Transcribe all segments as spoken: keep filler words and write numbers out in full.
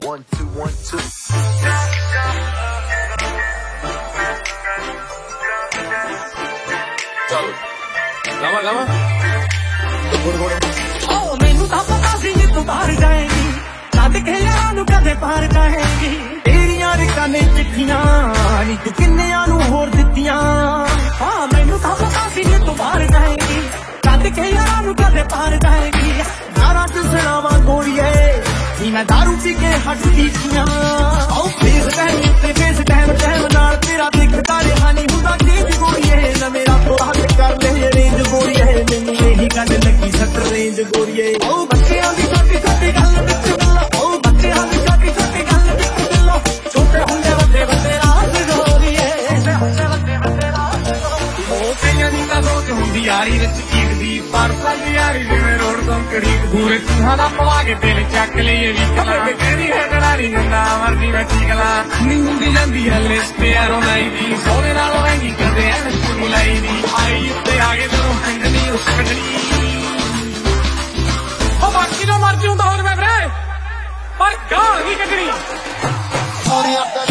One, two, one, two. चलो लमा लमा ओ मैनू तां पता सी कि तू बाहर जाएगी छड्ड के यारां नू कदे पार जाएगी तेरियां रिकां ने चिट्ठियां नी तू किन्नियां नू होर दित्तियां हां मैनू तां पता सी कि तू बाहर जाएगी छड्ड के यारां नू कदे पार जाएगी यारां च सुणावां गोलिए नी मैं दारू पी के हटदी थीआं ओ फेस टाइम ते फेस टाइम टाइम नाल तेरा दिखदा रहा नी हुंदा चेंज गोलिए ना मेरा थोड़ा कर ले रेंज गोलिए मैनू यही गल लगी सट रेंज गोलिए ओ बच्चियां दी छोटी छोटी गल विच गल्ला ओ बच्चियां दी छोटी छोटी गल विच गल्ला छोटे हुंदे वड्डे वड्डे राज गोलिए छोटे हुंदे वड्डे वड्डे राज ओ कईयां दी तां सोच हुंदी यारी विच कीकदी पर साडी यारी जिवें रोड तो कड़ी पूरे तुहां दा पवा के दिल ਚੱਕ ਲਈਏ ਵੀ ਕਲਾ ਕਹਿੰਦੀ ਹੈ ਡਰਾਰੀ ਨਾ ਮਰਦੀ ਮੈਂ ਠੀਕ ਲਾ ਨੀ ਹੁੰਦੀ ਜਾਂਦੀ ਹੈ ਲਿਸਟ ਯਾਰੋਂ ਨਹੀਂ ਦੀ ਸੋਹਣੇ ਨਾਲ ਵੈਂਗੀ ਕਦੇ ਐ ਕੁੜੀ ਲਈ ਦੀ ਆਈ ਉੱਤੇ ਆ ਕੇ ਜਦੋਂ ਹੰਗਣੀ ਉਸ ਕੱਢਣੀ ਉਹ ਬਾਕੀ ਦਾ ਮਰ ਜਿਉਂਦਾ ਹੋਰ ਮੈਂ ਵੀਰੇ ਪਰ ਗਾਲ ਨਹੀਂ ਕੱਢਣੀ ਸੋਹਣੇ ਆਪਣੇ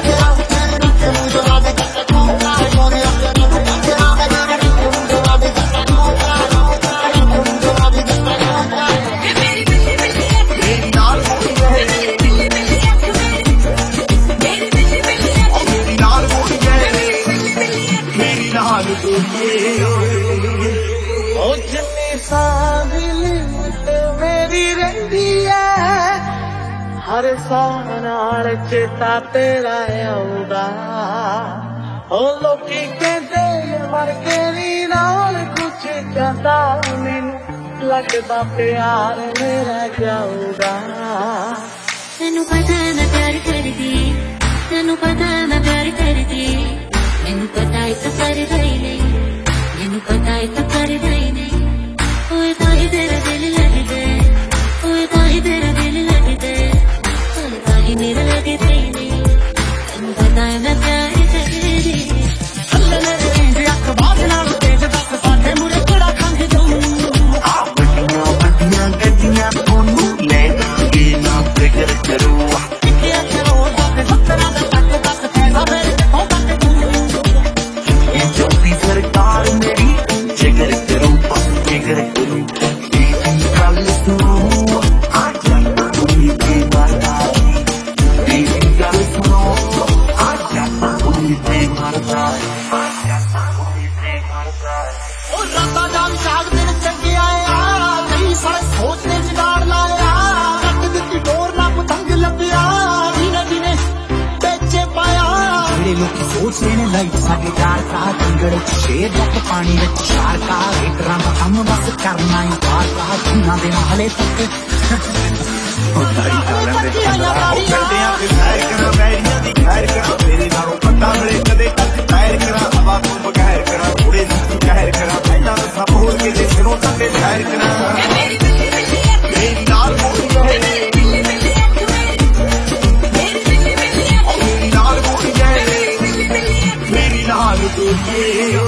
हर साह नाल चेता तेरा आउंदा ओ लोकी कहंदे मर के नी नाल कुछ कहंदा मैनू लगदा प्यार मेरा जाऊगा तैनू पता मैं प्यार करदी तैनू पता मैं प्यार करदी मैनू पता है तू कर गई नहीं मैनू पता है तू कर गई नहीं ओए ताही तेरा दिल लग गए ओए ताही तेरा दिल लग गए मेरा लगे नहीं तैनू पता है मैं प्यार करदी अल्लाह मेरे रेंज अख बाज नाल तेज दस साडे मुरे किहड़ा खंग जाऊं आ बड़ियां बड़ियां गड्डियां ओनू ले के ना फिकर करो किया करो दस सत्तरा दा तक दस पैसा मेरे ते तक तू ये चौथी सरकार मेरी जिगर करो बस जिगर करो तेरी गल सुनो आ जा कोई के बात शेर जट पानी विच शार का हीटरां दा कम बस करना ही बार का धुआं दे हले तक Yeah.